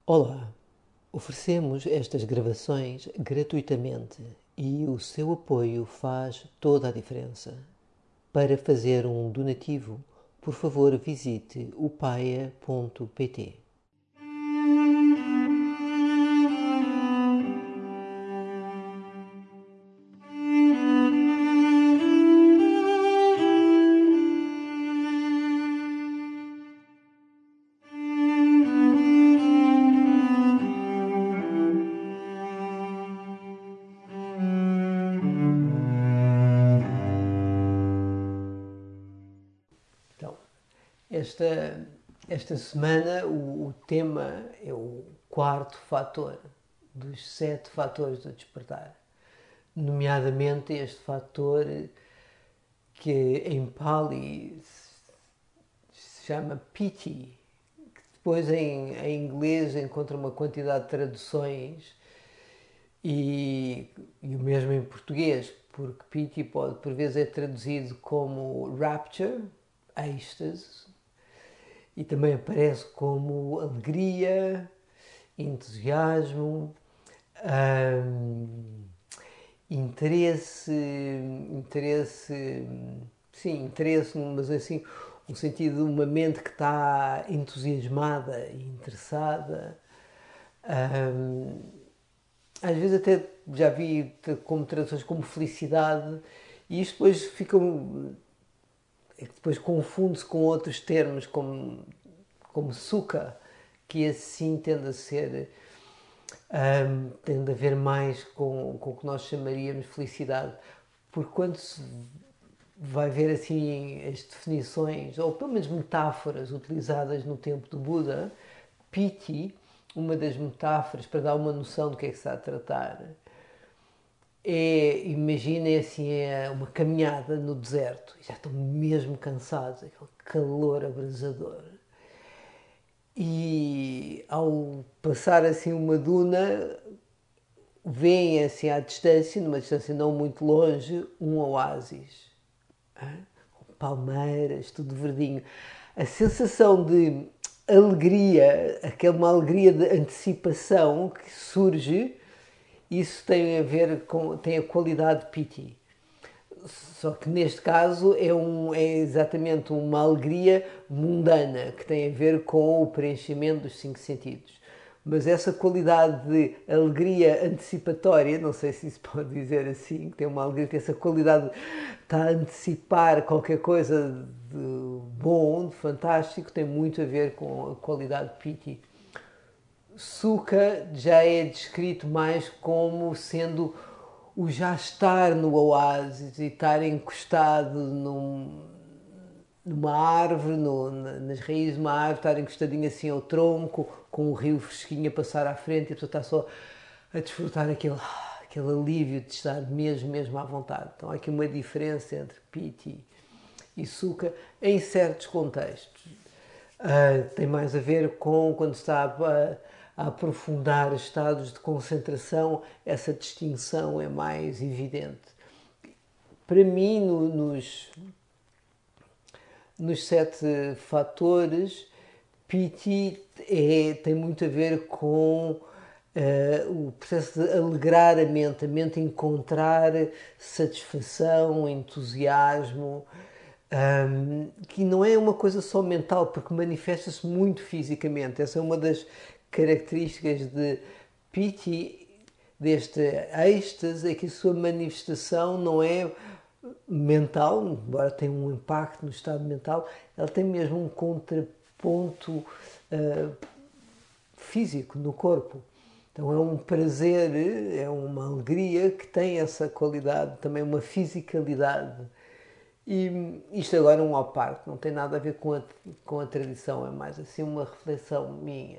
Olá, oferecemos estas gravações gratuitamente e o seu apoio faz toda a diferença. Para fazer um donativo, por favor visite o paia.pt. Então, esta, esta semana o tema é o quarto fator dos 7 fatores do despertar, nomeadamente este fator que em Pali se chama Piti, que depois em inglês encontra uma quantidade de traduções e o mesmo em português, porque Piti pode por vezes é traduzido como rapture, êxtase, e também aparece como alegria, entusiasmo, hum, interesse, interesse, sim, interesse, mas assim, um sentido de uma mente que está entusiasmada e interessada. Hum, Às vezes até já vi como traduções como felicidade e isto depois fica depois confunde-se com outros termos como sukha, que assim tende a ser tende a ver mais com o que nós chamaríamos felicidade, porque quando se vai ver assim as definições, ou pelo menos metáforas utilizadas no tempo do Buda, piti, uma das metáforas para dar uma noção do que é que se está a tratar, imaginem assim, é uma caminhada no deserto, já estão mesmo cansados, aquele calor abrasador. E ao passar assim uma duna, veem assim à distância, numa distância não muito longe, um oásis. Com palmeiras, tudo verdinho. A sensação de alegria, aquela alegria de antecipação que surge, isso tem a ver com, tem a qualidade piti. Só que neste caso é exatamente uma alegria mundana que tem a ver com o preenchimento dos 5 sentidos. Mas essa qualidade de alegria antecipatória, não sei se isso pode dizer assim, que tem uma alegria, tem essa qualidade de está a antecipar qualquer coisa de bom, de fantástico, tem muito a ver com a qualidade piti. Sukha já é descrito mais como sendo o já estar no oásis e estar encostado numa árvore, nas raízes de uma árvore, estar encostadinho assim ao tronco, com o rio fresquinho a passar à frente e a pessoa está só a desfrutar aquele alívio de estar mesmo à vontade. Então há aqui uma diferença entre piti e sukha em certos contextos. Tem mais a ver com quando se está a aprofundar estados de concentração, essa distinção é mais evidente. Para mim, nos 7 fatores, Piti tem muito a ver com o processo de alegrar a mente encontrar satisfação, entusiasmo, que não é uma coisa só mental, porque manifesta-se muito fisicamente. Essa é uma das características de Piti, deste êxtase, é que a sua manifestação não é mental, embora tenha um impacto no estado mental, ela tem mesmo um contraponto físico no corpo. Então é um prazer, é uma alegria que tem essa qualidade, também uma fisicalidade. E isto agora é um à parte, não tem nada a ver com a tradição, é mais assim uma reflexão minha.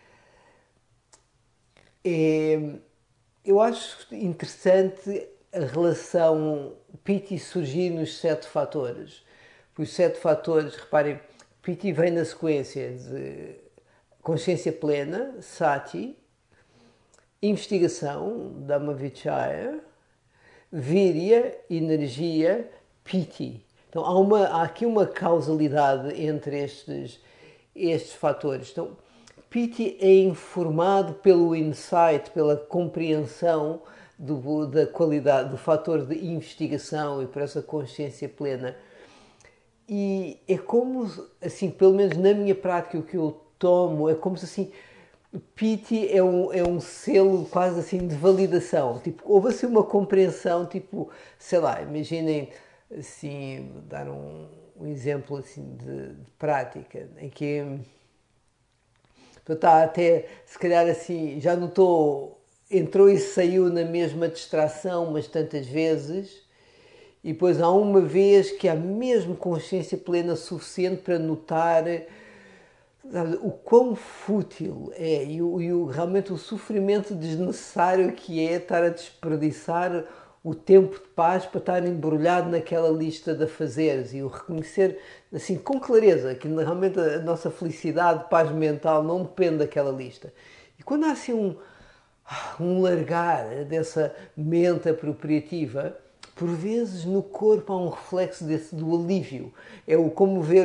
É, eu acho interessante a relação Piti surgir nos 7 fatores. Os 7 fatores, reparem, Piti vem na sequência de consciência plena, Sati, investigação, Dhammavichaya, Virya, energia, Piti. Então há aqui uma causalidade entre estes fatores. Então, Piti é informado pelo insight, pela compreensão da qualidade, do fator de investigação e por essa consciência plena. E é como, assim, pelo menos na minha prática, o que eu tomo é como se assim, o Piti é um selo quase assim de validação. Tipo, houve assim uma compreensão, tipo, sei lá, imaginem assim, dar um exemplo assim de prática, em que eu está até, se calhar assim, já notou, entrou e saiu na mesma distração, mas tantas vezes, e depois há uma vez que há mesmo consciência plena suficiente para notar, sabe, o quão fútil é realmente o sofrimento desnecessário que é estar a desperdiçar o tempo de paz para estar embrulhado naquela lista de afazeres e o reconhecer assim com clareza que realmente a nossa felicidade, paz mental não depende daquela lista. E quando há assim um largar dessa mente apropriativa, por vezes no corpo há um reflexo do alívio. É como ver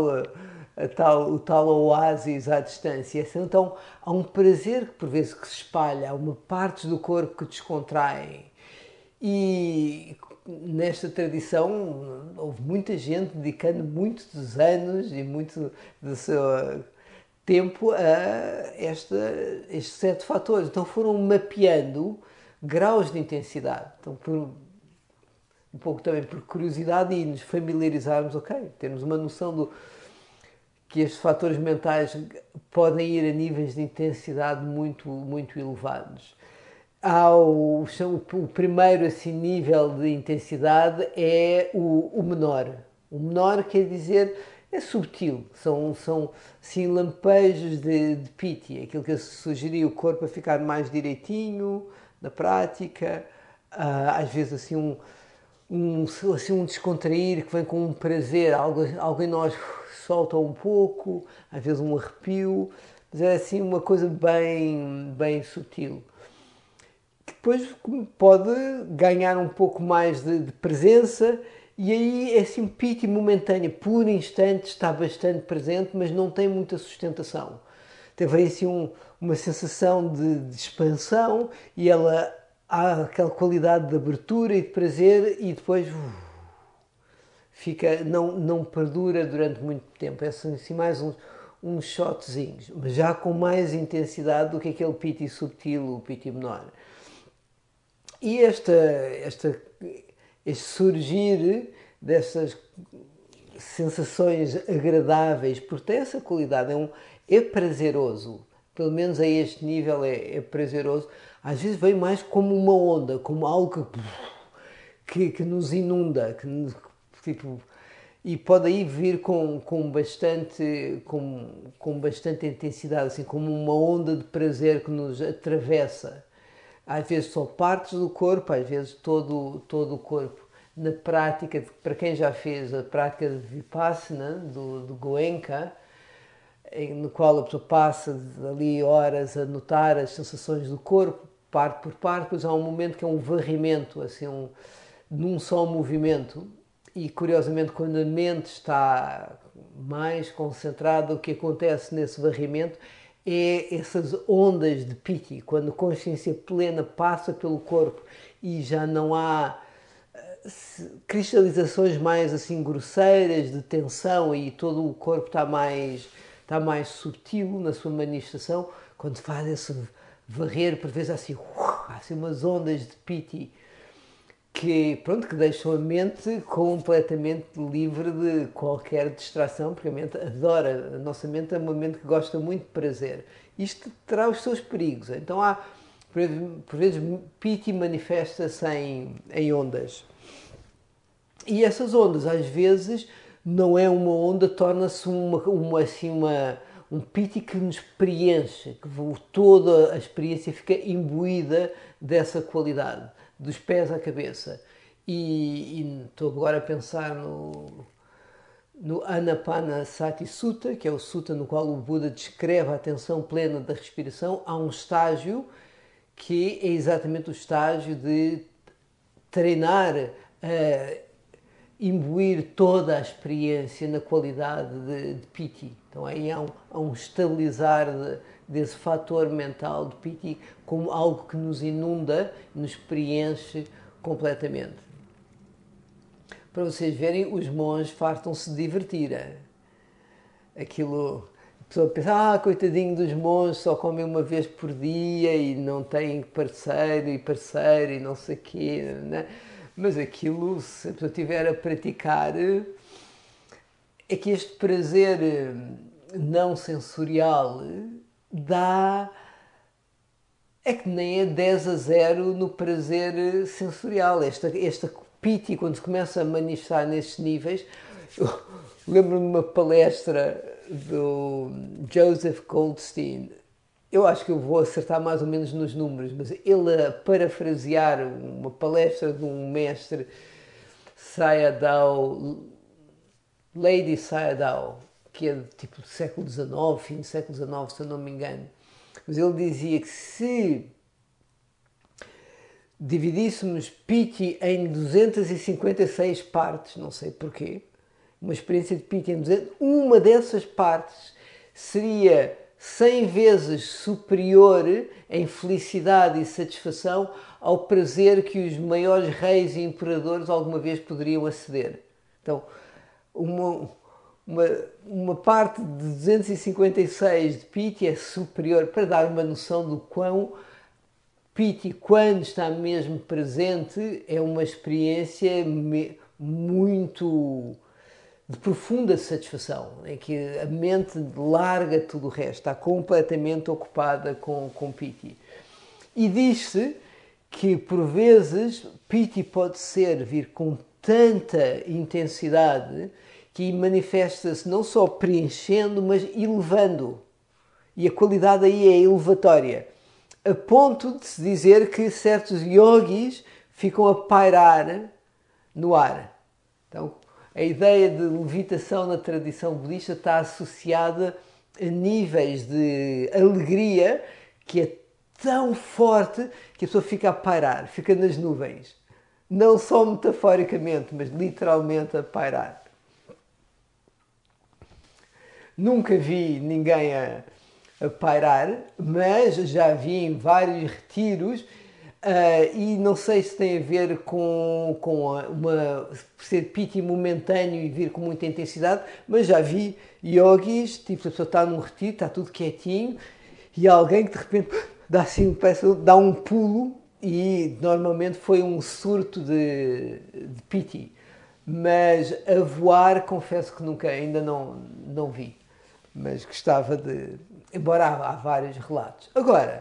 o tal oásis à distância. Então há um prazer que por vezes que se espalha, há uma partes do corpo que descontraem. E nesta tradição houve muita gente dedicando muitos anos e muito do seu tempo a estes 7 fatores. Então foram mapeando graus de intensidade. Então, um pouco também por curiosidade e nos familiarizarmos, ok, termos uma noção que estes fatores mentais podem ir a níveis de intensidade muito elevados. O primeiro assim, nível de intensidade é o menor. O menor quer dizer é subtil, são assim, lampejos de piti, aquilo que sugeria o corpo a ficar mais direitinho na prática, às vezes assim assim um descontrair que vem com um prazer, algo em nós solta um pouco, às vezes um arrepio, mas é assim uma coisa bem sutil. Que depois pode ganhar um pouco mais de presença e aí é assim piti momentânea, por instante está bastante presente, mas não tem muita sustentação. Teve assim uma sensação de expansão e ela há aquela qualidade de abertura e de prazer e depois fica, não perdura durante muito tempo. É assim mais uns shotzinhos, mas já com mais intensidade do que aquele piti subtil, o piti menor. E este surgir destas sensações agradáveis, porque tem essa qualidade, é prazeroso, pelo menos a este nível é prazeroso, às vezes vem mais como uma onda, como algo que nos inunda, tipo, e pode aí vir com bastante intensidade, assim, como uma onda de prazer que nos atravessa. Às vezes só partes do corpo, às vezes todo o corpo. Na prática, para quem já fez a prática de Vipassana, do Goenka, no qual a pessoa passa ali horas a notar as sensações do corpo, parte por parte, depois há um momento que é um varrimento, assim, num só movimento. E curiosamente, quando a mente está mais concentrada, o que acontece nesse varrimento é essas ondas de piti, quando a consciência plena passa pelo corpo e já não há cristalizações mais assim grosseiras de tensão e todo o corpo está mais subtil na sua manifestação, quando faz esse varrer, por vezes há assim umas ondas de piti que deixam a mente completamente livre de qualquer distração, porque a mente adora, a nossa mente é uma mente que gosta muito de prazer. Isto terá os seus perigos. Então por vezes, piti manifesta-se em ondas. E essas ondas, às vezes, não é uma onda, torna-se um piti que nos preenche, que toda a experiência fica imbuída dessa qualidade, dos pés à cabeça. E estou agora a pensar no Anapanasati Sutta, que é o sutta no qual o Buda descreve a atenção plena da respiração. Há um estágio que é exatamente o estágio de treinar imbuir toda a experiência na qualidade de piti. Então aí há um estabilizar desse fator mental de piti como algo que nos inunda, nos preenche completamente. Para vocês verem, os monges fartam-se de divertir. Aquilo, a pessoa pensa, coitadinho dos monges, só comem uma vez por dia e não têm parceiro e não sei o quê, né? Mas aquilo, se a pessoa estiver a praticar, é que este prazer não sensorial dá... É que nem é 10-0 no prazer sensorial. Esta piti, quando se começa a manifestar nestes níveis... Eu lembro-me de uma palestra do Joseph Goldstein. Eu acho que eu vou acertar mais ou menos nos números, mas ele a parafrasear uma palestra de um mestre Sayadaw, Lady Sayadaw, que é tipo do século XIX, fim do século XIX, se eu não me engano. Mas ele dizia que se dividíssemos piti em 256 partes, não sei porquê, uma experiência de piti em 200, uma dessas partes seria 100 vezes superior em felicidade e satisfação ao prazer que os maiores reis e imperadores alguma vez poderiam aceder. Então, uma parte de 256 de piti é superior, para dar uma noção do quão piti, quando está mesmo presente, é uma experiência muito de profunda satisfação, em que a mente larga tudo o resto, está completamente ocupada com piti. E diz-se que, por vezes, piti pode vir com tanta intensidade que manifesta-se não só preenchendo, mas elevando. E a qualidade aí é elevatória, a ponto de se dizer que certos yogis ficam a pairar no ar. Então, a ideia de levitação na tradição budista está associada a níveis de alegria que é tão forte que a pessoa fica a pairar, fica nas nuvens. Não só metaforicamente, mas literalmente a pairar. Nunca vi ninguém a pairar, mas já vi em vários retiros. E não sei se tem a ver com ser piti momentâneo e vir com muita intensidade, mas já vi yogis, tipo, a pessoa está num retiro, está tudo quietinho, e há alguém que de repente dá um pulo, e normalmente foi um surto de piti. Mas a voar, confesso que ainda não vi, mas gostava de... Embora há vários relatos. Agora,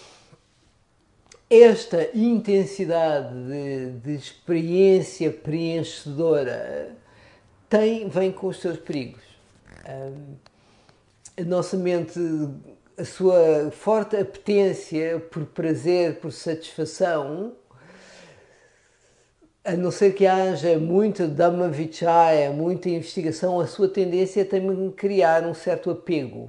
esta intensidade de experiência preenchedora vem com os seus perigos. A nossa mente, a sua forte apetência por prazer, por satisfação, a não ser que haja muita Dhammavichaya, muita investigação, a sua tendência é também criar um certo apego.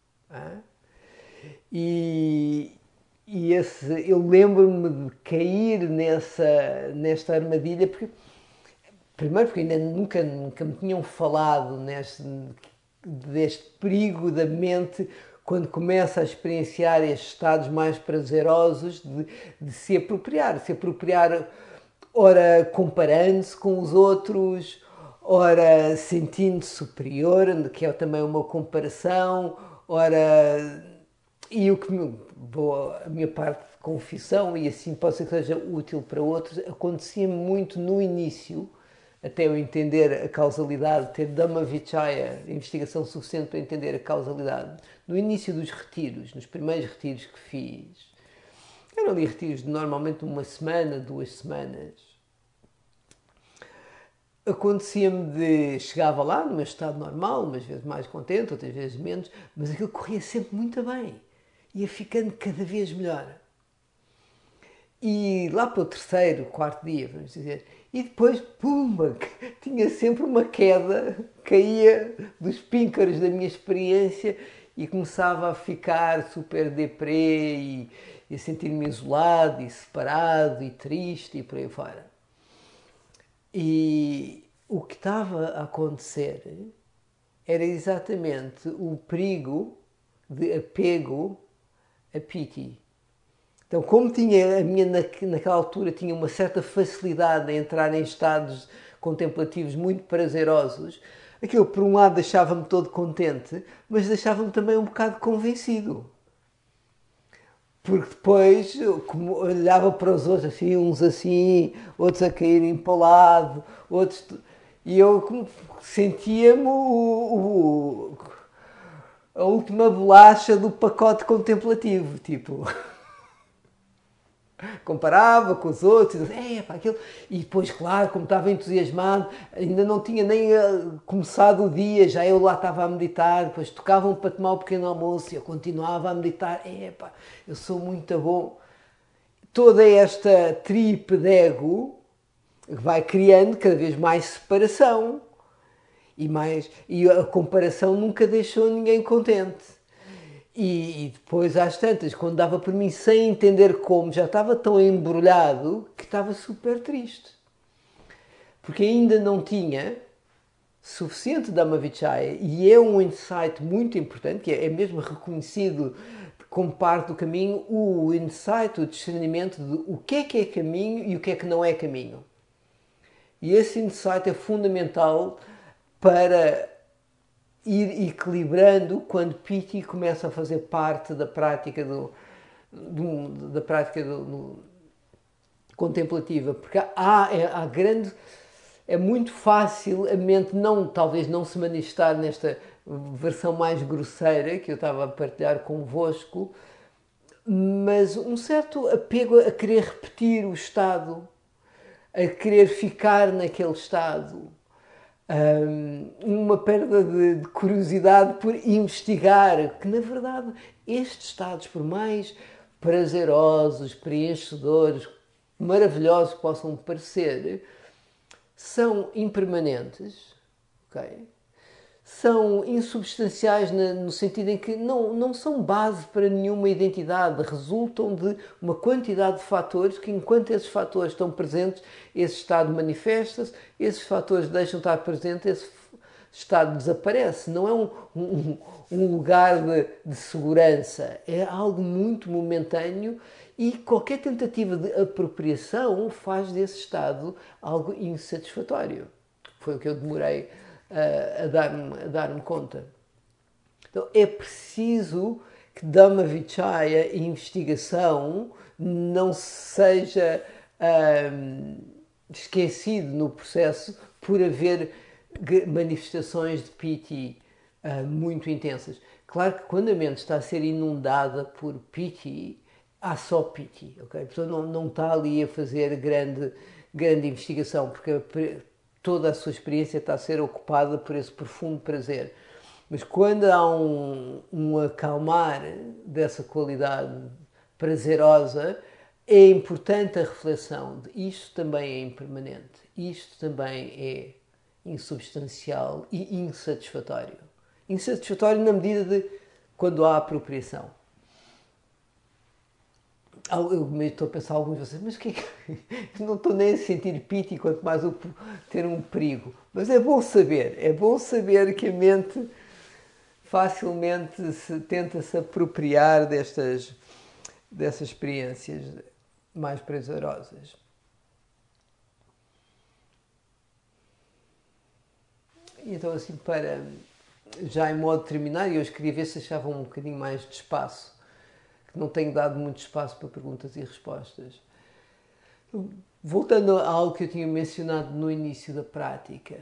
Eu lembro-me de cair nesta armadilha, primeiro porque ainda nunca me tinham falado deste perigo da mente quando começa a experienciar estes estados mais prazerosos de se apropriar, ora comparando-se com os outros, ora sentindo-se superior, que é também uma comparação, ora... E a minha parte de confissão, e assim pode ser que seja útil para outros, acontecia muito no início, até eu entender a causalidade, ter Dhammavichaya, investigação suficiente para entender a causalidade. No início dos retiros, nos primeiros retiros que fiz, eram ali retiros de normalmente uma semana, 2 semanas, acontecia-me chegava lá no meu estado normal, umas vezes mais contente, outras vezes menos, mas aquilo corria sempre muito bem. Ia ficando cada vez melhor. E lá para o 3º, 4º dia, vamos dizer, e depois, pumba, tinha sempre uma queda, caía dos píncaros da minha experiência e começava a ficar super deprê e a sentir-me isolado e separado e triste e por aí fora. E o que estava a acontecer era exatamente o perigo de apego a piti. Então, como tinha a minha naquela altura tinha uma certa facilidade em entrar em estados contemplativos muito prazerosos, aquilo por um lado deixava-me todo contente, mas deixava-me também um bocado convencido. Porque depois, como olhava para os outros assim, uns assim, outros a caírem para o lado, outros. E eu sentia-me a última bolacha do pacote contemplativo. Tipo, comparava com os outros e dizia, pá, aquilo. E depois, claro, como estava entusiasmado, ainda não tinha nem começado o dia, já eu lá estava a meditar, depois tocavam para tomar o pequeno almoço e eu continuava a meditar, pá, eu sou muito bom. Toda esta tripe de ego vai criando cada vez mais separação e a comparação nunca deixou ninguém contente. E depois, às tantas, quando dava por mim sem entender como, já estava tão embrulhado que estava super triste. Porque ainda não tinha suficiente Dhammavichaya, e é um insight muito importante, que é mesmo reconhecido como parte do caminho, o insight, o discernimento de o que é caminho e o que é que não é caminho. E esse insight é fundamental para ir equilibrando quando piti começa a fazer parte da prática contemplativa, porque há grande, é muito fácil a mente talvez não se manifestar nesta versão mais grosseira que eu estava a partilhar convosco, mas um certo apego a querer repetir o estado, a querer ficar naquele estado, uma perda de curiosidade por investigar, que na verdade estes estados, por mais prazerosos, preenchedores, maravilhosos que possam parecer, são impermanentes, ok? São insubstanciais no sentido em que não são base para nenhuma identidade, resultam de uma quantidade de fatores que, enquanto esses fatores estão presentes, esse estado manifesta-se, esses fatores deixam de estar presentes, esse estado desaparece. Não é um lugar de segurança, é algo muito momentâneo e qualquer tentativa de apropriação faz desse estado algo insatisfatório. Foi o que eu demorei a dar-me conta. Então é preciso que Dhammavichaya e investigação não seja esquecido no processo por haver manifestações de piti muito intensas. Claro que quando a mente está a ser inundada por piti, há só piti, ok? A pessoa não está ali a fazer grande investigação, porque toda a sua experiência está a ser ocupada por esse profundo prazer. Mas quando há um acalmar dessa qualidade prazerosa, é importante a reflexão de isto também é impermanente, isto também é insubstancial e insatisfatório. Insatisfatório na medida de quando há apropriação. Eu estou a pensar alguns de vocês, mas que não estou nem a sentir piti, quanto mais ter um perigo. Mas é bom saber que a mente facilmente tenta se apropriar dessas experiências mais prazerosas. Então, assim, já em modo de terminar, eu queria ver se achavam um bocadinho mais de espaço. Não tenho dado muito espaço para perguntas e respostas. Voltando a algo que eu tinha mencionado no início da prática.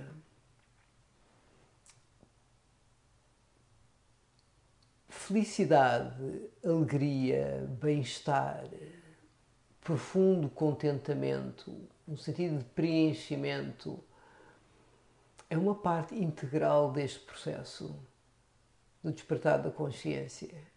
Felicidade, alegria, bem-estar, profundo contentamento, um sentido de preenchimento, é uma parte integral deste processo do despertar da consciência.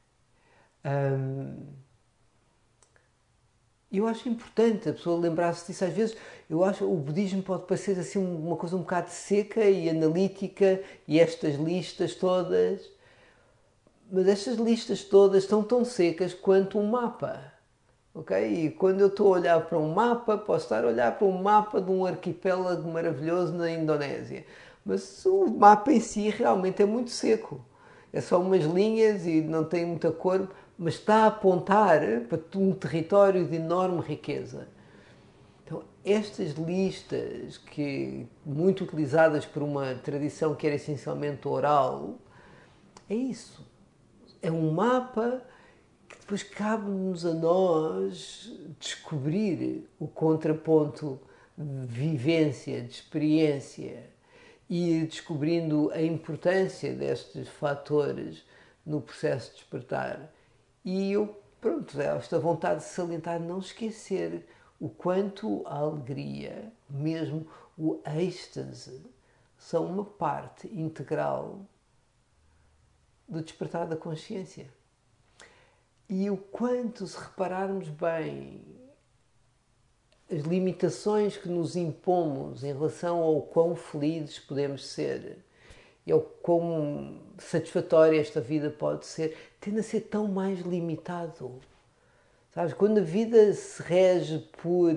Eu acho importante a pessoa lembrar-se disso. Às vezes, eu acho que o budismo pode parecer assim uma coisa um bocado seca e analítica, e estas listas todas, mas estas listas todas estão tão secas quanto um mapa, ok? E quando eu estou a olhar para um mapa, posso estar a olhar para um mapa de um arquipélago maravilhoso na Indonésia, mas o mapa em si realmente é muito seco. É só umas linhas e não tem muita cor. mas está a apontar para um território de enorme riqueza. Então, estas listas, que muito utilizadas por uma tradição que era essencialmente oral, é isso. É um mapa que depois cabe-nos a nós descobrir o contraponto de vivência, de experiência, e ir descobrindo a importância destes fatores no processo de despertar. E eu, pronto, esta vontade de salientar, não esquecer o quanto a alegria, mesmo o êxtase, são uma parte integral do despertar da consciência. E o quanto, se repararmos bem, as limitações que nos impomos em relação ao quão felizes podemos ser e ao quão satisfatória esta vida pode ser, tende a ser tão mais limitado. Sabes, quando a vida se rege por,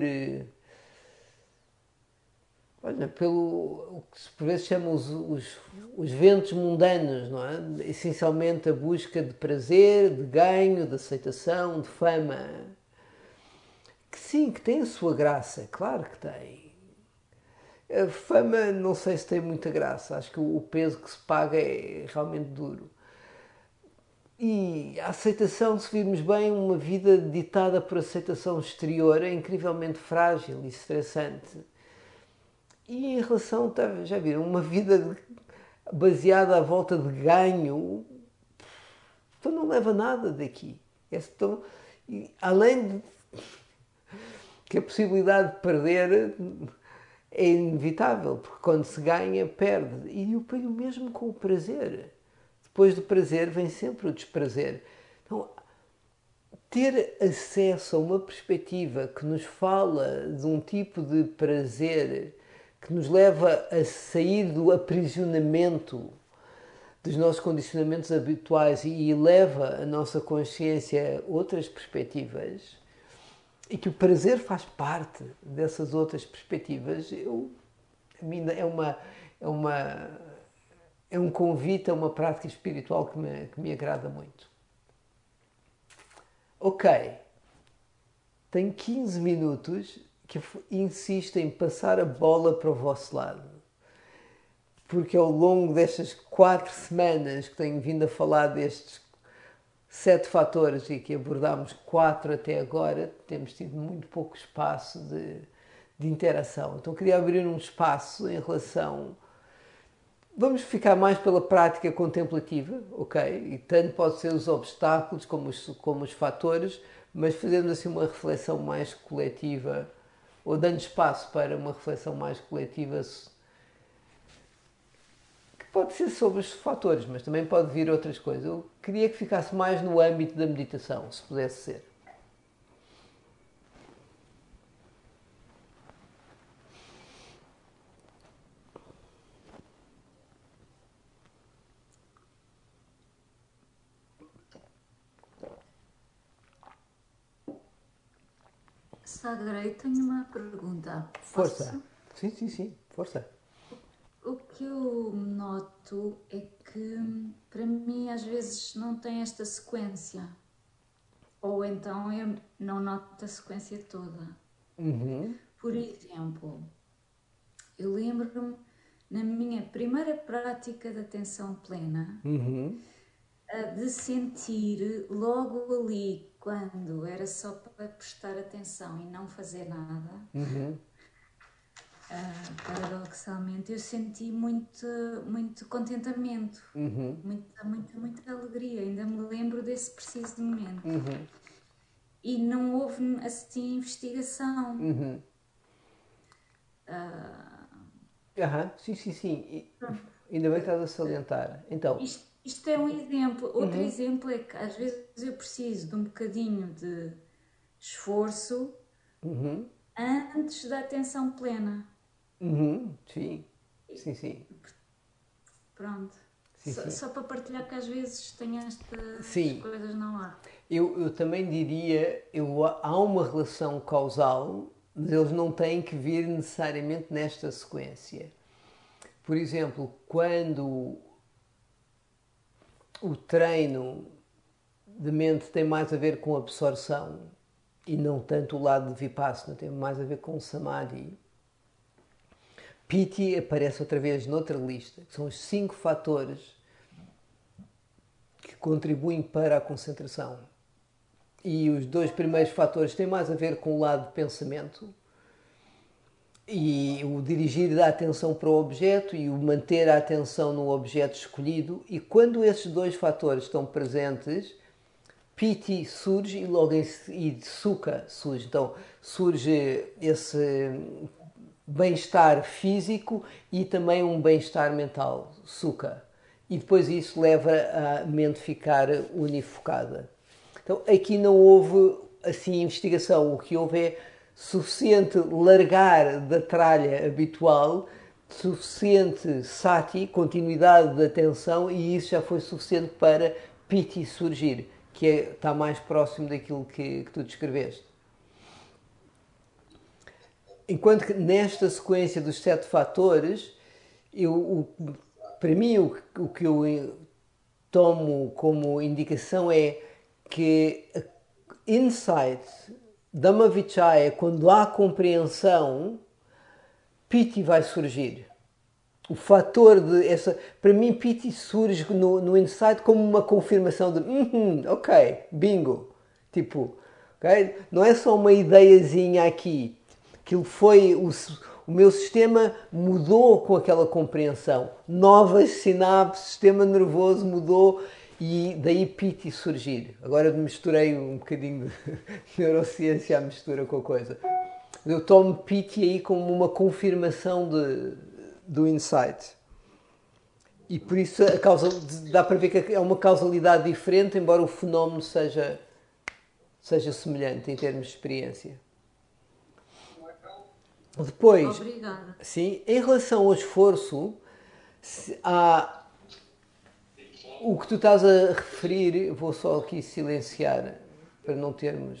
olha, pelo o que por vezes chamam os ventos mundanos, não é? Essencialmente a busca de prazer, de ganho, de aceitação, de fama. Que sim, que tem a sua graça, claro que tem. A fama não sei se tem muita graça, acho que o peso que se paga é realmente duro. E a aceitação, se virmos bem, uma vida ditada por aceitação exterior é incrivelmente frágil e estressante. E em relação, já viram, uma vida baseada à volta de ganho, então não leva nada daqui. Então, além de que a possibilidade de perder é inevitável, porque quando se ganha, perde. E o mesmo com o prazer. Depois do prazer vem sempre o desprazer. Então, ter acesso a uma perspectiva que nos fala de um tipo de prazer que nos leva a sair do aprisionamento dos nossos condicionamentos habituais e leva a nossa consciência a outras perspectivas, e que o prazer faz parte dessas outras perspectivas, a mim é um convite a uma prática espiritual que me agrada muito. Ok, tenho 15 minutos que insisto em passar a bola para o vosso lado, porque ao longo destas 4 semanas que tenho vindo a falar destes 7 fatores e que abordámos 4 até agora, temos tido muito pouco espaço de interação. Então queria abrir um espaço em relação... Vamos ficar mais pela prática contemplativa, ok? E tanto pode ser os obstáculos como os fatores, mas fazendo assim uma reflexão mais coletiva, ou dando espaço para uma reflexão mais coletiva, que pode ser sobre os fatores, mas também pode vir outras coisas. Eu queria que ficasse mais no âmbito da meditação, se pudesse ser. Sagrei, tenho uma pergunta. Força. Posso? Sim, sim, sim. Força. O que eu noto é que, para mim, às vezes não tem esta sequência. Ou então eu não noto a sequência toda. Por exemplo, eu lembro-me, na minha primeira prática de atenção plena, de sentir logo ali, quando era só para prestar atenção e não fazer nada, paradoxalmente, eu senti muito contentamento, muita alegria. Ainda me lembro desse preciso momento. E não houve assim investigação. Sim, sim, sim. Ainda bem que estás a salientar. Então, Isto é um exemplo. Outro exemplo é que às vezes eu preciso de um bocadinho de esforço antes da atenção plena. sim, sim, sim. Pronto. Sim, sim. Só para partilhar que às vezes tenho estas Sim. coisas não há. Eu também diria, há uma relação causal, mas eles não têm que vir necessariamente nesta sequência. Por exemplo, quando o treino de mente tem mais a ver com absorção e não tanto o lado de Vipassana, tem mais a ver com Samadhi. Piti aparece outra vez noutra lista, que são os 5 fatores que contribuem para a concentração. E os 2 primeiros fatores têm mais a ver com o lado de pensamento e o dirigir a atenção para o objeto e o manter a atenção no objeto escolhido. E quando esses 2 fatores estão presentes, Piti surge e logo e Sukha surge. Então surge esse bem-estar físico e também um bem-estar mental, Sukha. E depois isso leva a mente ficar unifocada. Então aqui não houve assim investigação, o que houve é suficiente largar da tralha habitual, suficiente sati, continuidade de atenção, e isso já foi suficiente para piti surgir, que está mais próximo daquilo que tu descreveste. Enquanto que nesta sequência dos 7 fatores, para mim o que eu tomo como indicação é que insight, Dhammavichaya, quando há compreensão, piti vai surgir. O fator de essa, para mim, piti surge no insight como uma confirmação de ok, bingo. Tipo, okay? Não é só uma ideiazinha aqui. Aquilo foi o meu sistema mudou com aquela compreensão. Novas sinapses, sistema nervoso mudou e daí piti surgir. Agora misturei um bocadinho de neurociência à mistura com a coisa. Eu tomo piti aí como uma confirmação do insight. E por isso a causa, dá para ver que é uma causalidade diferente, embora o fenómeno seja semelhante em termos de experiência. Depois, obrigada. Sim, em relação ao esforço, o que tu estás a referir, vou só aqui silenciar para não termos.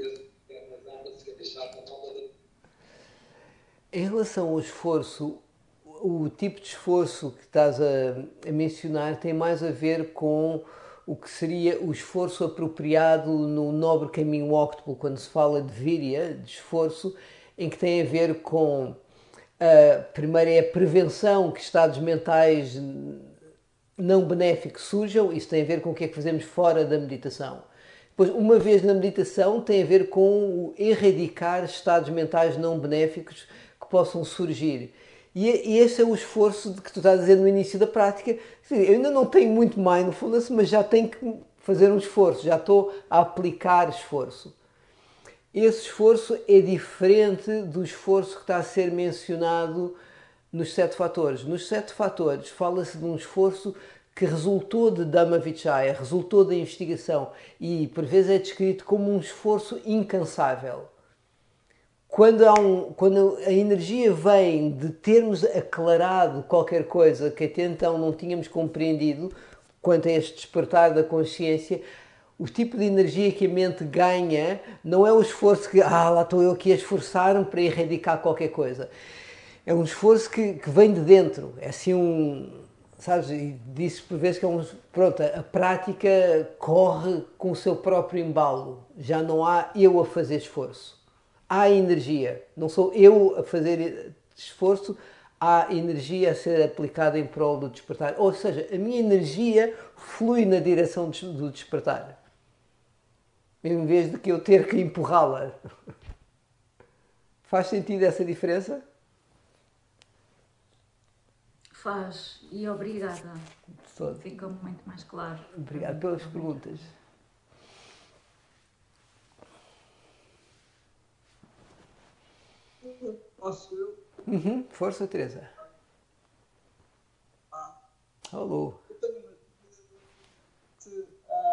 Em relação ao esforço, o tipo de esforço que estás a mencionar tem mais a ver com o que seria o esforço apropriado no nobre caminho óctuplo, quando se fala de virya, de esforço, em que tem a ver com, primeiro é a prevenção que estados mentais não benéficos surjam, isso tem a ver com o que é que fazemos fora da meditação. Depois, uma vez na meditação, tem a ver com o erradicar estados mentais não benéficos que possam surgir. E esse é o esforço que tu estás a dizer no início da prática. Eu ainda não tenho muito mindfulness, mas já tenho que fazer um esforço, já estou a aplicar esforço. Esse esforço é diferente do esforço que está a ser mencionado nos 7 fatores. Nos 7 fatores fala-se de um esforço que resultou de Dhammavichaya, resultou da investigação e por vezes é descrito como um esforço incansável. Quando a energia vem de termos aclarado qualquer coisa que até então não tínhamos compreendido quanto a este despertar da consciência, o tipo de energia que a mente ganha não é o esforço que lá estou eu aqui a esforçar-me para erradicar qualquer coisa. É um esforço que vem de dentro. É assim sabes, e disse por vezes que pronto, a prática corre com o seu próprio embalo. Já não há eu a fazer esforço. Há energia. Não sou eu a fazer esforço, há energia a ser aplicada em prol do despertar. Ou seja, a minha energia flui na direção do despertar. Em vez de que eu ter que empurrá-la. Faz sentido essa diferença? Faz, e obrigada. Todo. Fica muito mais claro. Obrigado pelas perguntas. Posso eu? Força, Teresa. Alô. Eu tenho uma dúvida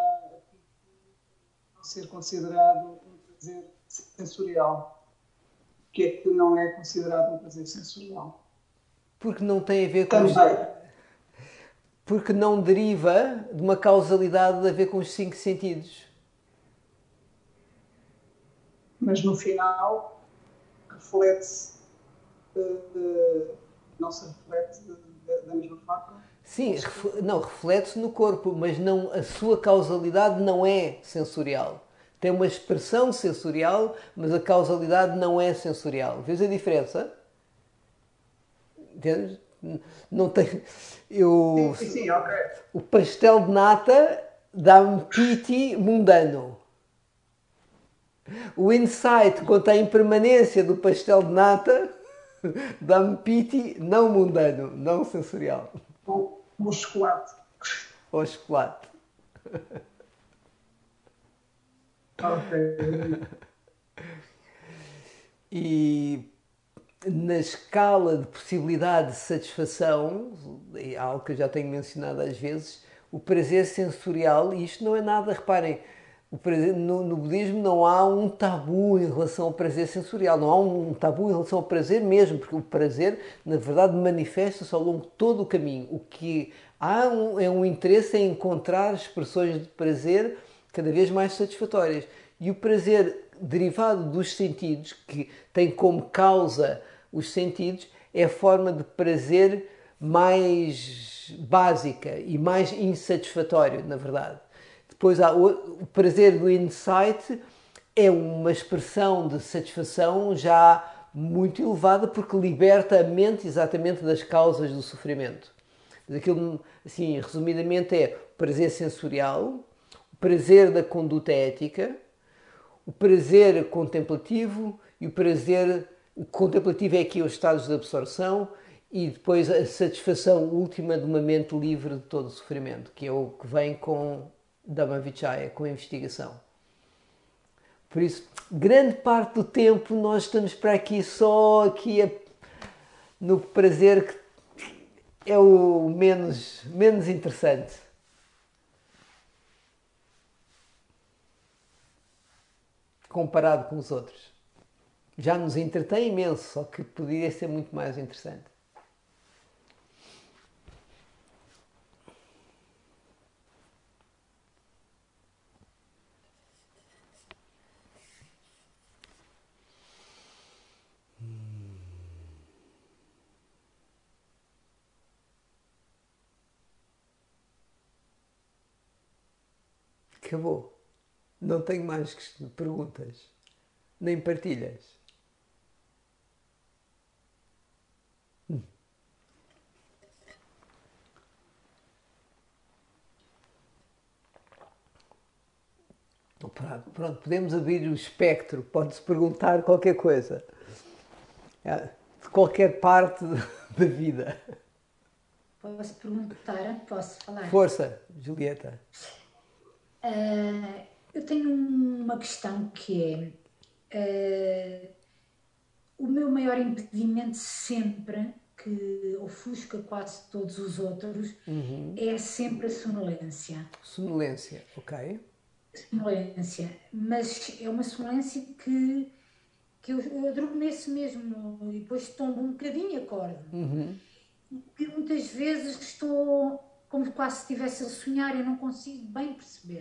não ser considerado um prazer sensorial. O que é que não é considerado um prazer sensorial? Porque não tem a ver com... Também. Porque não deriva de uma causalidade a ver com os 5 sentidos. Mas no final reflete-se, não se reflete da mesma forma? Sim, não, reflete-se no corpo, mas não, a sua causalidade não é sensorial. Tem uma expressão sensorial, mas a causalidade não é sensorial. Vês a diferença? Entendes? Não tem. Eu, Sim, sim, ok. o pastel de nata dá-me piti mundano. O insight quanto à impermanência do pastel de nata dá-me piti não mundano, não sensorial. O chocolate. Ou chocolate. Ok. E na escala de possibilidade de satisfação, é algo que eu já tenho mencionado às vezes, o prazer sensorial, e isto não é nada, reparem, o prazer, no budismo não há um tabu em relação ao prazer sensorial, não há um tabu em relação ao prazer mesmo, porque o prazer, na verdade, manifesta-se ao longo de todo o caminho. O que há é um interesse em encontrar expressões de prazer cada vez mais satisfatórias. E o prazer derivado dos sentidos, que tem como causa os sentidos, é a forma de prazer mais básica e mais insatisfatório, na verdade. Depois há o prazer do insight, é uma expressão de satisfação já muito elevada porque liberta a mente exatamente das causas do sofrimento. Mas aquilo, assim, resumidamente, é o prazer sensorial, o prazer da conduta ética, o prazer contemplativo e o prazer... O contemplativo é aqui os estados de absorção e depois a satisfação última de uma mente livre de todo o sofrimento, que é o que vem com Dhammavichaya, com a investigação. Por isso, grande parte do tempo nós estamos para aqui só no prazer que é o menos interessante. Comparado com os outros. Já nos entretém imenso, só que poderia ser muito mais interessante. Acabou. Não tenho mais perguntas. Nem partilhas. Pronto, podemos abrir o espectro. Pode-se perguntar qualquer coisa. De qualquer parte da vida. Posso perguntar? Posso falar? Força, Julieta. Eu tenho uma questão que é o meu maior impedimento sempre, que ofusca quase todos os outros, é sempre a sonolência. Sonolência, ok. Sonolência, mas é uma sonolência que eu adormeço mesmo e depois tombo um bocadinho e acordo. E muitas vezes estou como quase se estivesse a sonhar e não consigo bem perceber.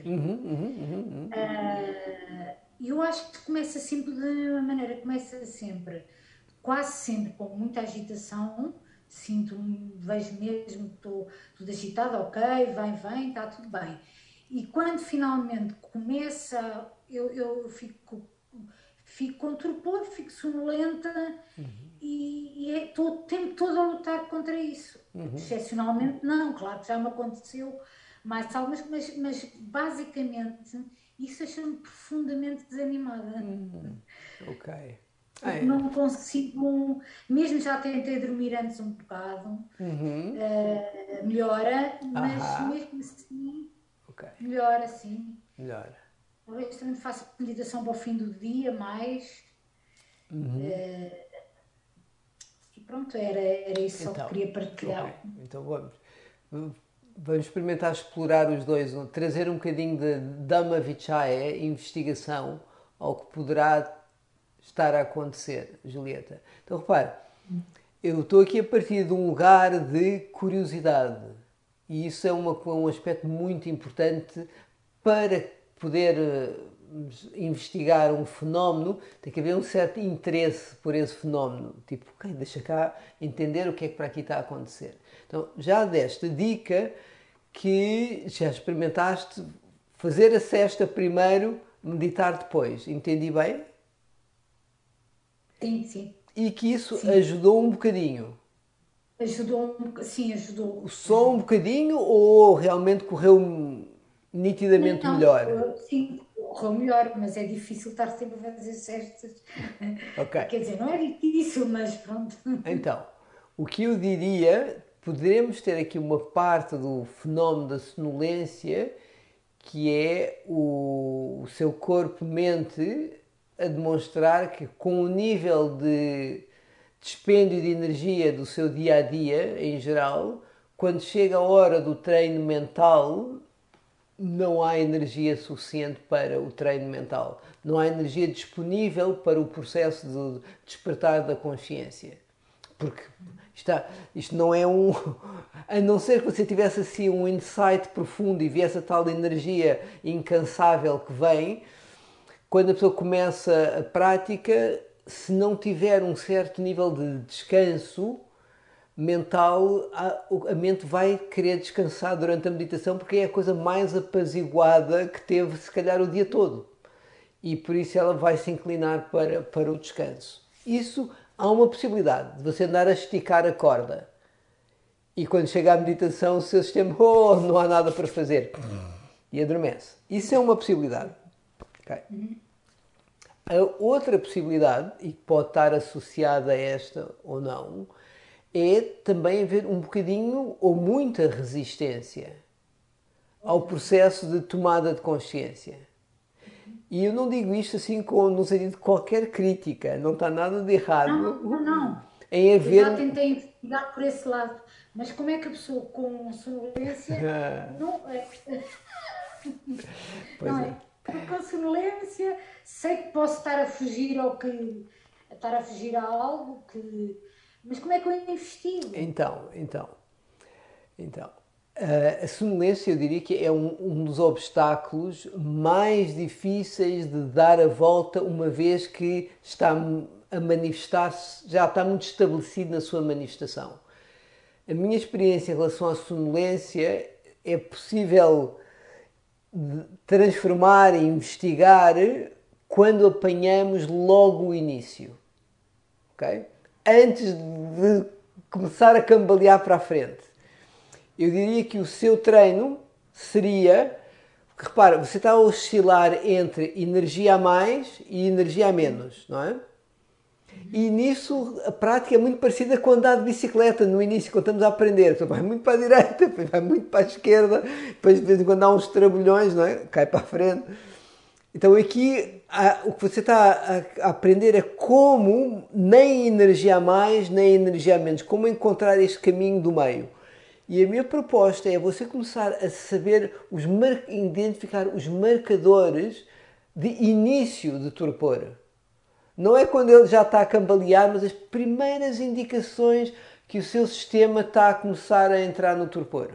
E eu acho que começa sempre de uma maneira, começa sempre, quase sempre com muita agitação, vejo mesmo que estou tudo agitada, ok, vem, está tudo bem. E quando finalmente começa, eu fico com torpor, fico sonolenta e estou o tempo todo a lutar contra isso. Excepcionalmente não, claro que já me aconteceu mais algumas, mas basicamente isso deixa-me profundamente desanimada. Ok. Não consigo, mesmo já tentei dormir antes um bocado, melhora, mas mesmo assim, melhora sim. Melhora. Talvez também faça meditação para o fim do dia, mais. E pronto, era isso só que queria partilhar. Okay. Então vamos experimentar explorar os dois, trazer um bocadinho de Dhammavichaya, investigação, ao que poderá estar a acontecer, Julieta. Então repare, eu estou aqui a partir de um lugar de curiosidade e isso é um aspecto muito importante para poder investigar um fenómeno, tem que haver um certo interesse por esse fenómeno. Tipo, ok, deixa cá entender o que é que para aqui está a acontecer. Então, já deste a dica que já experimentaste fazer a cesta primeiro, meditar depois. Entendi bem? Sim, sim. E que isso Sim. ajudou um bocadinho. Sim, ajudou. Só um bocadinho ou realmente correu nitidamente Não, melhor? sim, correu melhor, mas é difícil estar sempre a fazer cestas. Ok. Quer dizer, não é difícil, mas pronto. Então, o que eu diria, poderemos ter aqui uma parte do fenómeno da sonolência, que é o seu corpo-mente a demonstrar que com o nível de dispêndio de energia do seu dia-a-dia, em geral, quando chega a hora do treino mental, não há energia suficiente para o treino mental. Não há energia disponível para o processo de despertar da consciência. Porque isto não é um... A não ser que você tivesse assim um insight profundo e viesse a tal energia incansável que vem, quando a pessoa começa a prática, se não tiver um certo nível de descanso mental, a mente vai querer descansar durante a meditação porque é a coisa mais apaziguada que teve, se calhar, o dia todo. E por isso ela vai se inclinar para o descanso. Isso há uma possibilidade de você andar a esticar a corda. E quando chega à meditação, o seu sistema, não há nada para fazer. E adormece. Isso é uma possibilidade. Okay. A outra possibilidade, e que pode estar associada a esta ou não, é também haver um bocadinho ou muita resistência ao processo de tomada de consciência. E eu não digo isto assim no sentido de qualquer crítica, não está nada de errado Não. em Eu haver... já tentei investigar por esse lado, mas como é que a pessoa com sonolência não é? Pois Não é. é? Porque com sonolência sei que posso estar a fugir a algo que. Mas como é que eu investigo? Então, a sonolência eu diria que é um dos obstáculos mais difíceis de dar a volta uma vez que está a manifestar-se, já está muito estabelecido na sua manifestação. A minha experiência em relação à sonolência é possível transformar e investigar quando apanhamos logo o início. Okay? Antes de começar a cambalear para a frente. Eu diria que o seu treino seria... Porque, repara, você está a oscilar entre energia a mais e energia a menos, não é? E nisso a prática é muito parecida com andar de bicicleta no início, quando estamos a aprender. Então, vai muito para a direita, depois vai muito para a esquerda, depois de vez em quando há uns trambolhões, não é? Cai para a frente. Então aqui o que você está a aprender é como nem energia a mais, nem energia a menos, como encontrar este caminho do meio. E a minha proposta é você começar a saber, identificar os marcadores de início de torpor. Não é quando ele já está a cambalear, mas as primeiras indicações que o seu sistema está a começar a entrar no torpor.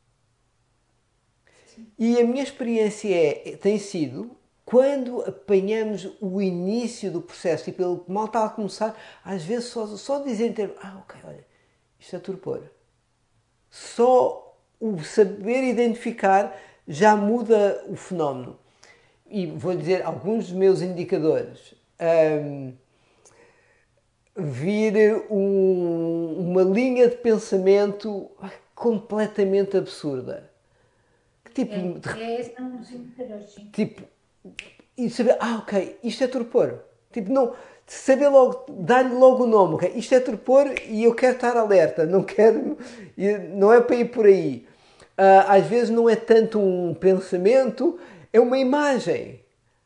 E a minha experiência tem sido, quando apanhamos o início do processo, tipo, ele mal está a começar, às vezes só dizer, ok, olha, isto é torpor. Só o saber identificar já muda o fenómeno. E vou dizer alguns dos meus indicadores. Vir uma linha de pensamento completamente absurda. Esse é um dos indicadores, sim. Tipo, e saber, ok, isto é torpor. Tipo, não, saber logo, dar-lhe logo o nome, ok, isto é torpor e eu quero estar alerta, não é para ir por aí. Às vezes não é tanto um pensamento, é uma imagem.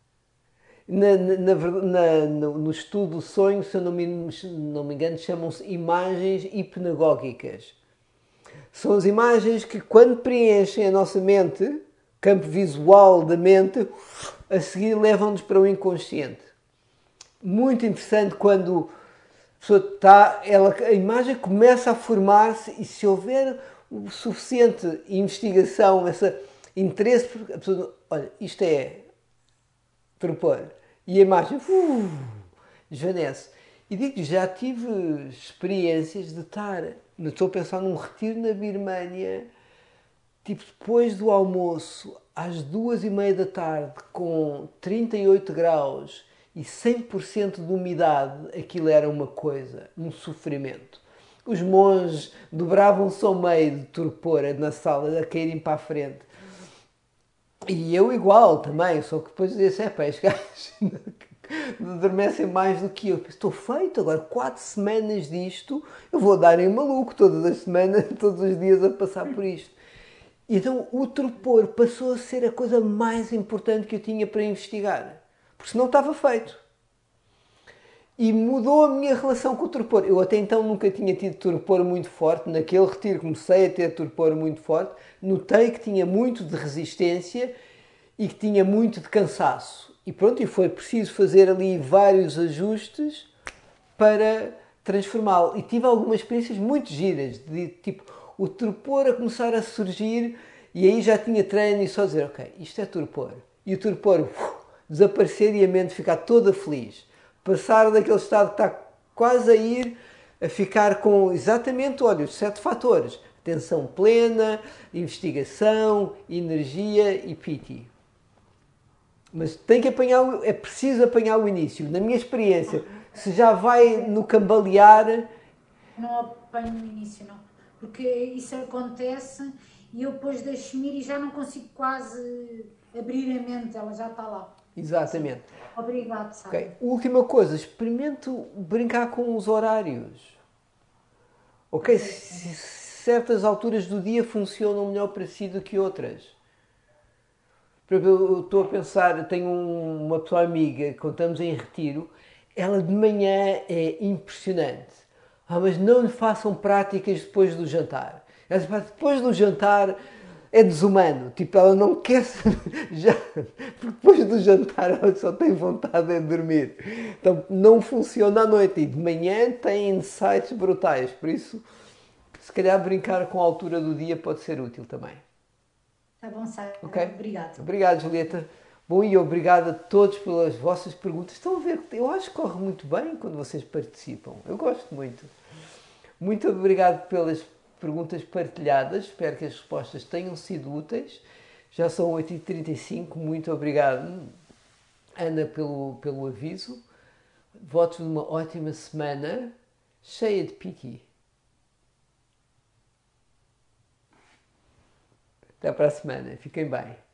No estudo do sonho, se eu não me engano, chamam-se imagens hipnagógicas. São as imagens que, quando preenchem a nossa mente, campo visual da mente, a seguir levam-nos para o inconsciente. Muito interessante quando a pessoa está, a imagem começa a formar-se e se houver o suficiente investigação, esse interesse, a pessoa, olha, isto é torpor. E a imagem desvanece. E digo, já tive experiências de estar, estou a pensar num retiro na Birmânia, tipo depois do almoço, às 2h30 da tarde, com 38 graus e 100% de umidade, aquilo era uma coisa, um sofrimento. Os monges dobravam-se ao meio de torpor na sala, a caírem para a frente. E eu igual também, só que depois disse, este gajo adormecem mais do que eu. Estou feito agora, 4 semanas disto, eu vou dar em maluco todas as semanas, todos os dias a passar por isto. Então o torpor passou a ser a coisa mais importante que eu tinha para investigar, porque senão estava feito. E mudou a minha relação com o torpor. Eu até então nunca tinha tido torpor muito forte. Naquele retiro comecei a ter torpor muito forte. Notei que tinha muito de resistência e que tinha muito de cansaço. E pronto, e foi preciso fazer ali vários ajustes para transformá-lo. E tive algumas experiências muito giras, de tipo, o torpor a começar a surgir, e aí já tinha treino e só dizer, ok, isto é torpor. E o torpor desaparecer e a mente ficar toda feliz. Passar daquele estado que está quase a ir, a ficar com exatamente, olha, os 7 fatores. Atenção plena, investigação, energia e piti. Mas tem que apanhar, é preciso apanhar o início. Na minha experiência, se já vai no cambalear... Não apanho no início, não. Porque isso acontece e eu depois deixo-me ir e já não consigo quase abrir a mente, ela já está lá. Exatamente. Obrigado, Sara. Okay. Última coisa, experimento brincar com os horários. Ok, certas alturas do dia funcionam melhor para si do que outras. Por exemplo, eu estou a pensar, tenho uma pessoa amiga, quando estamos em retiro, ela de manhã é impressionante. Mas não lhe façam práticas depois do jantar. Ela diz, depois do jantar é desumano. Tipo, ela não quer já, porque depois do jantar ela só tem vontade de dormir. Então não funciona à noite e de manhã tem insights brutais. Por isso, se calhar brincar com a altura do dia pode ser útil também. Está bom, Sara. Okay? Obrigado. Obrigado, Julieta. Bom, e obrigado a todos pelas vossas perguntas. Estão a ver, eu acho que corre muito bem quando vocês participam. Eu gosto muito. Muito obrigado pelas perguntas partilhadas. Espero que as respostas tenham sido úteis. Já são 8h35. Muito obrigado, Ana, pelo aviso. Votos de uma ótima semana, cheia de piqui. Até para a semana. Fiquem bem.